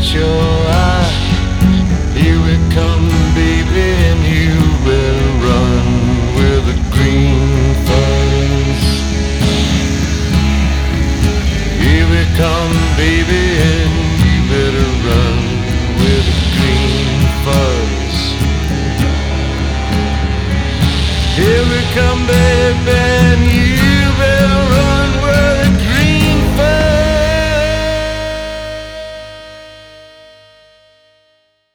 catch your eye. Here we come, baby, and you better run with the green fuzz. Here we come, baby, and you better run with the green fuzz. Here we come, baby, and you